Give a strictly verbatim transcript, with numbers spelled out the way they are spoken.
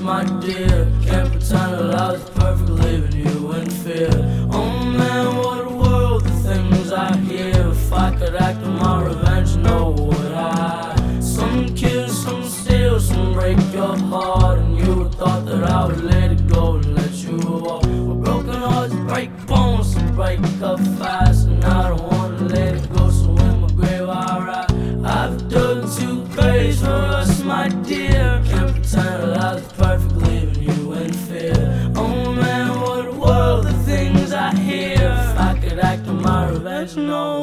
my dear. Can't pretend that I was perfect, leaving you in fear. Oh man, what a world, the things I hear. If I could act on my revenge, no would I. Some kill, some steal, some break your heart, and you thought that I would let it go and let you walk. Well, broken hearts break bones, so break up fast, and I don't wanna let it go, so in my grave I write, I've dug two graves for us, my dear. Can't pretend that I was perfect, leaving you in fear. Oh man, what a world, the things I hear. If I could act on my revenge, no